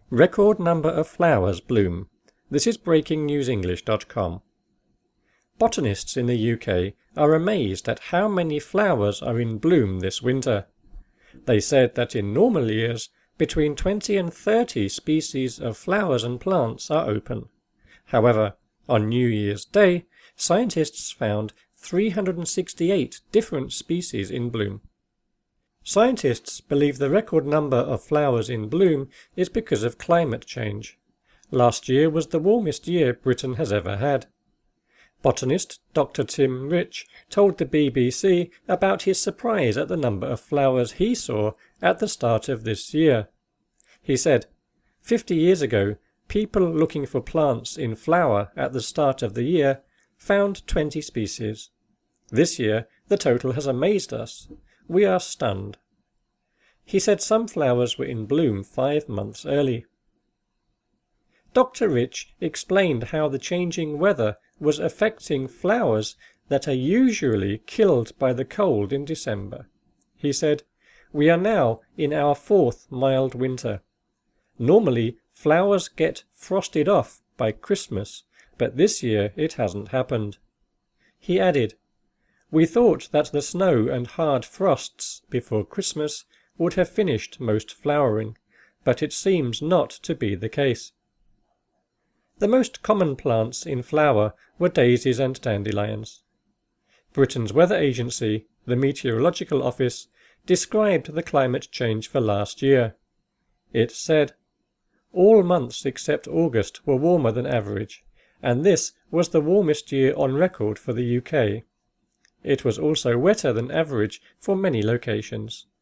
Record number of flowers bloom. This is breakingnewsenglish.com. Botanists in the UK are amazed at how many flowers are in bloom this winter. They said that in normal years, between 20 and 30 species of flowers and plants are open. However, on New Year's Day, scientists found 368 different species in bloom. Scientists believe the record number of flowers in bloom is because of climate change. Last year was the warmest year Britain has ever had. Botanist Dr. Tim Rich told the BBC about his surprise at the number of flowers he saw at the start of this year. He said, 50 years ago, people looking for plants in flower at the start of the year found 20 species. This year, the total has amazed us. We are stunned. He said some flowers were in bloom 5 months early. Dr. Rich explained how the changing weather was affecting flowers that are usually killed by the cold in December. He said, "We are now in our 4th mild winter. Normally, flowers get frosted off by Christmas, but this year it hasn't happened." He added, "We thought that the snow and hard frosts before Christmas would have finished most flowering, but it seems not to be the case." The most common plants in flower were daisies and dandelions. Britain's weather agency, the Meteorological Office, described the climate change for last year. It said, "All months except August were warmer than average, and this was the warmest year on record for the UK. It was also wetter than average for many locations.